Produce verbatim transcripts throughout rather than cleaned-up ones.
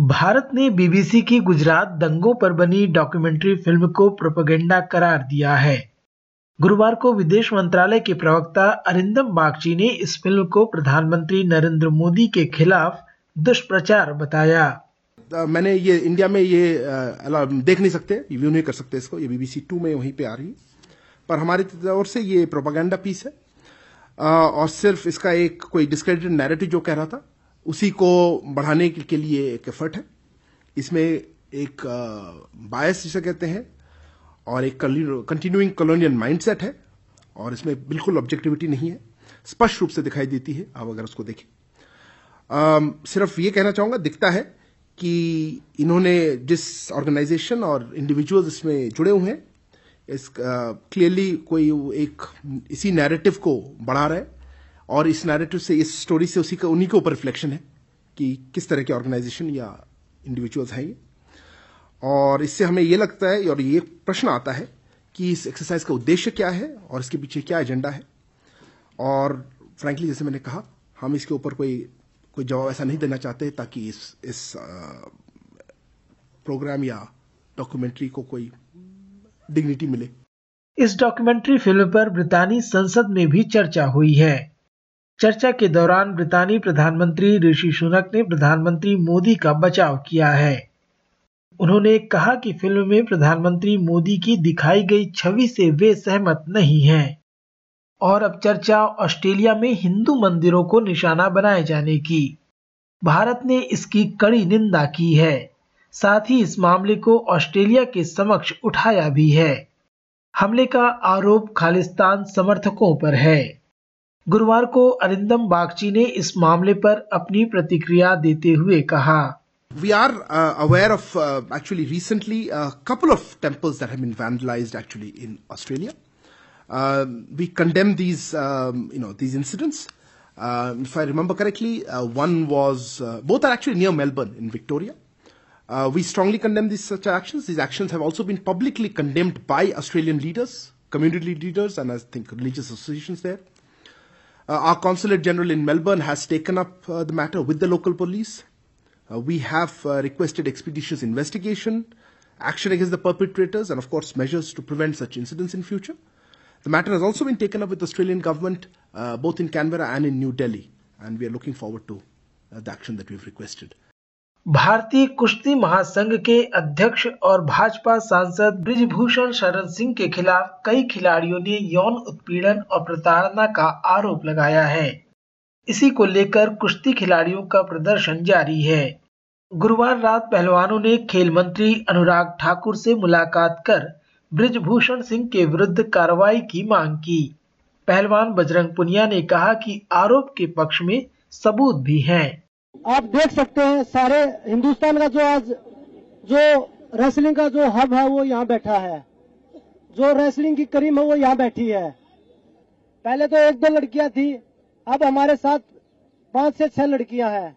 भारत ने बीबीसी की गुजरात दंगों पर बनी डॉक्यूमेंट्री फिल्म को प्रोपेगेंडा करार दिया है। गुरुवार को विदेश मंत्रालय के प्रवक्ता अरिंदम बागची ने इस फिल्म को प्रधानमंत्री नरेंद्र मोदी के खिलाफ दुष्प्रचार बताया। आ, मैंने ये इंडिया में ये आ, देख नहीं सकते, रिव्यू नहीं कर सकते इसको, ये बीबीसी टू में वहीं पे आ रही है, पर हमारी ओर से ये प्रोपेगेंडा पीस है आ, और सिर्फ इसका एक कोई डिस्क्रेडिटेड नैरेटिव जो कह रहा था उसी को बढ़ाने के लिए एक एफर्ट है। इसमें एक बायस जिसे कहते हैं और एक कंटिन्यूइंग कॉलोनियल माइंडसेट है और इसमें बिल्कुल ऑब्जेक्टिविटी नहीं है, स्पष्ट रूप से दिखाई देती है आप अगर उसको देखें। आ, सिर्फ ये कहना चाहूंगा, दिखता है कि इन्होंने जिस ऑर्गेनाइजेशन और इंडिविजुअल्स इसमें जुड़े हुए हैं, इस क्लियरली कोई एक इसी नैरेटिव को बढ़ा रहा है और इस नैरेटिव से, इस स्टोरी से उसी का उन्हीं के ऊपर रिफ्लेक्शन है कि किस तरह के ऑर्गेनाइजेशन या इंडिविजुअल्स हैं ये। और इससे हमें ये लगता है और ये प्रश्न आता है कि इस एक्सरसाइज का उद्देश्य क्या है और इसके पीछे क्या एजेंडा है। और फ्रैंकली जैसे मैंने कहा, हम इसके ऊपर कोई कोई जवाब ऐसा नहीं देना चाहते ताकि इस इस प्रोग्राम या डॉक्यूमेंट्री को कोई डिग्निटी मिले। इस डॉक्यूमेंट्री फिल्म पर ब्रितानी संसद में भी चर्चा हुई है। चर्चा के दौरान ब्रितानी प्रधानमंत्री ऋषि सुनक ने प्रधानमंत्री मोदी का बचाव किया है। उन्होंने कहा कि फिल्म में प्रधानमंत्री मोदी की दिखाई गई छवि से वे सहमत नहीं हैं और अब चर्चा ऑस्ट्रेलिया में हिंदू मंदिरों को निशाना बनाए जाने की। भारत ने इसकी कड़ी निंदा की है, साथ ही इस मामले को ऑस्ट्रेलिया के समक्ष उठाया भी है। हमले का आरोप खालिस्तान समर्थकों पर है। गुरुवार को अरिंदम बागची ने इस मामले पर अपनी प्रतिक्रिया देते हुए कहा, We are uh, aware of uh, actually recently a couple of temples that have been vandalized actually in Australia. Uh, we condemn these um, you know these incidents. Uh, if I remember correctly, uh, one was uh, both are actually near Melbourne in Victoria. Uh, we strongly condemn these such actions. These actions have also been publicly condemned by Australian leaders, community leaders, and I think religious associations there. Uh, our Consulate General in Melbourne has taken up uh, the matter with the local police. Uh, we have uh, requested expeditious investigation, action against the perpetrators, and of course measures to prevent such incidents in future. The matter has also been taken up with the Australian government, uh, both in Canberra and in New Delhi, and we are looking forward to uh, the action that we have requested. भारतीय कुश्ती महासंघ के अध्यक्ष और भाजपा सांसद बृजभूषण शरण सिंह के खिलाफ कई खिलाड़ियों ने यौन उत्पीड़न और प्रताड़ना का आरोप लगाया है। इसी को लेकर कुश्ती खिलाड़ियों का प्रदर्शन जारी है। गुरुवार रात पहलवानों ने खेल मंत्री अनुराग ठाकुर से मुलाकात कर बृजभूषण सिंह के विरुद्ध कार्रवाई की मांग की। पहलवान बजरंग पुनिया ने कहा कि आरोप के पक्ष में सबूत भी हैं। आप देख सकते हैं, सारे हिंदुस्तान का जो आज जो रेसलिंग का जो हब है वो यहाँ बैठा है, जो रेसलिंग की करीम है वो यहाँ बैठी है। पहले तो एक दो लड़कियां थी, अब हमारे साथ पांच से छह लड़कियां हैं,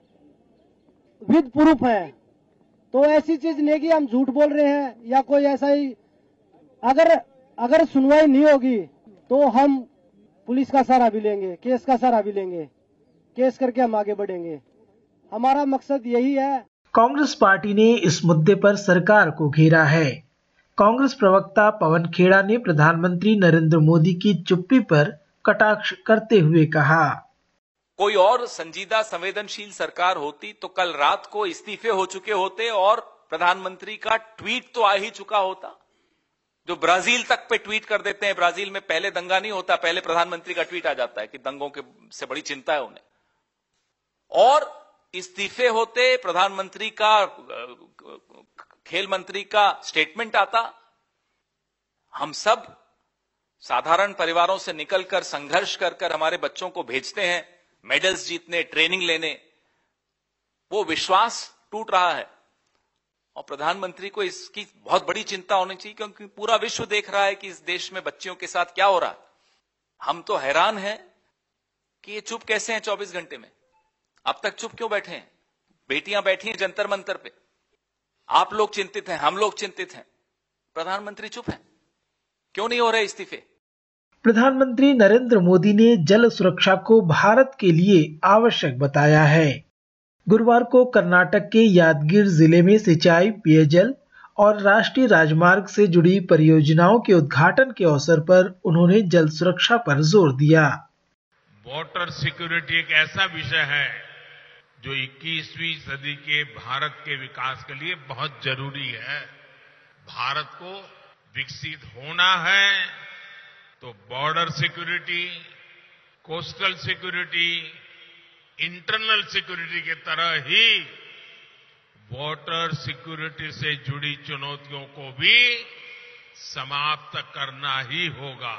विद प्रूफ है। तो ऐसी चीज नहीं कि हम झूठ बोल रहे हैं या कोई ऐसा ही। अगर अगर सुनवाई नहीं होगी तो हम पुलिस का सहारा भी लेंगे, केस का सहारा भी लेंगे, केस करके हम आगे बढ़ेंगे। हमारा मकसद यही है। कांग्रेस पार्टी ने इस मुद्दे पर सरकार को घेरा है। कांग्रेस प्रवक्ता पवन खेड़ा ने प्रधानमंत्री नरेंद्र मोदी की चुप्पी पर कटाक्ष करते हुए कहा, कोई और संजीदा संवेदनशील सरकार होती तो कल रात को इस्तीफे हो चुके होते और प्रधानमंत्री का ट्वीट तो आ ही चुका होता। जो ब्राजील तक पे ट्वीट कर देते हैं, ब्राजील में पहले दंगा नहीं होता, पहले प्रधानमंत्री का ट्वीट आ जाता है कि दंगों के से बड़ी चिंता है उन्हें, और इस्तीफे होते, प्रधानमंत्री का खेल मंत्री का स्टेटमेंट आता। हम सब साधारण परिवारों से निकलकर संघर्ष कर कर हमारे बच्चों को भेजते हैं मेडल्स जीतने, ट्रेनिंग लेने। वो विश्वास टूट रहा है और प्रधानमंत्री को इसकी बहुत बड़ी चिंता होनी चाहिए, क्योंकि पूरा विश्व देख रहा है कि इस देश में बच्चियों के साथ क्या हो रहा है। हम तो हैरान हैं कि ये चुप कैसे हैं चौबीस घंटे में। अब तक चुप क्यों बैठे हैं? बेटियां बैठी हैं जंतर मंतर पे, आप लोग चिंतित हैं, हम लोग चिंतित हैं, प्रधानमंत्री चुप हैं। क्यों नहीं हो रहे इस्तीफे? प्रधानमंत्री नरेंद्र मोदी ने जल सुरक्षा को भारत के लिए आवश्यक बताया है। गुरुवार को कर्नाटक के यादगीर जिले में सिंचाई, पेयजल और राष्ट्रीय राजमार्ग से जुड़ी परियोजनाओं के उद्घाटन के अवसर पर उन्होंने जल सुरक्षा पर जोर दिया। वाटर सिक्योरिटी एक ऐसा विषय है जो इक्कीसवीं सदी के भारत के विकास के लिए बहुत जरूरी है। भारत को विकसित होना है तो border security, coastal security, internal security के तरह ही वाटर सिक्योरिटी से जुड़ी चुनौतियों को भी समाप्त करना ही होगा।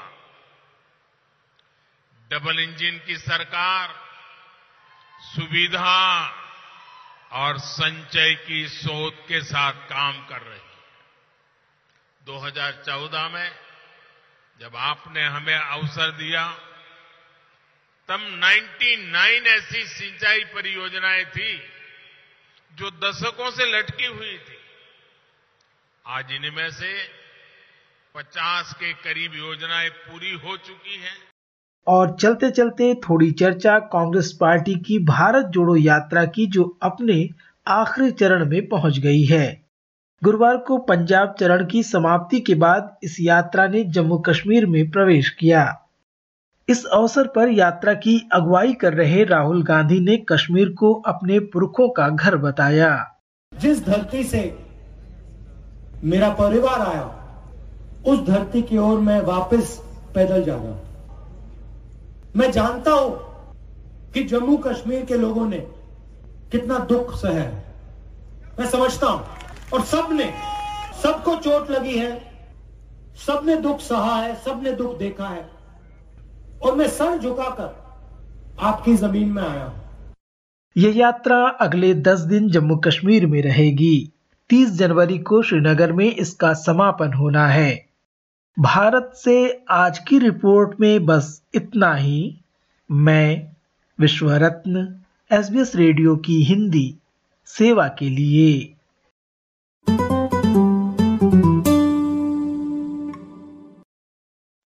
डबल इंजन की सरकार सुविधा और संचय की सोच के साथ काम कर रही है। दो हज़ार चौदह में जब आपने हमें अवसर दिया तब निन्यानवे ऐसी सिंचाई परियोजनाएं थी जो दशकों से लटकी हुई थी। आज इनमें से पचास के करीब योजनाएं पूरी हो चुकी हैं। और चलते चलते थोड़ी चर्चा कांग्रेस पार्टी की भारत जोड़ो यात्रा की, जो अपने आखिरी चरण में पहुंच गई है। गुरुवार को पंजाब चरण की समाप्ति के बाद इस यात्रा ने जम्मू कश्मीर में प्रवेश किया। इस अवसर पर यात्रा की अगुवाई कर रहे राहुल गांधी ने कश्मीर को अपने पुरखों का घर बताया। जिस धरती से मेरा परिवार आया, उस धरती की ओर मैं वापस पैदल जा रहा हूं। मैं जानता हूं कि जम्मू कश्मीर के लोगों ने कितना दुख सहा है। मैं समझता हूं और सबने सबको चोट लगी है, सबने दुख सहा है, सबने दुख देखा है और मैं सर झुकाकर आपकी जमीन में आया हूं। यह यात्रा अगले दस दिन जम्मू कश्मीर में रहेगी। तीस जनवरी को श्रीनगर में इसका समापन होना है। भारत से आज की रिपोर्ट में बस इतना ही। मैं Vishwa Ratna, S B S radio की हिंदी सेवा के लिए।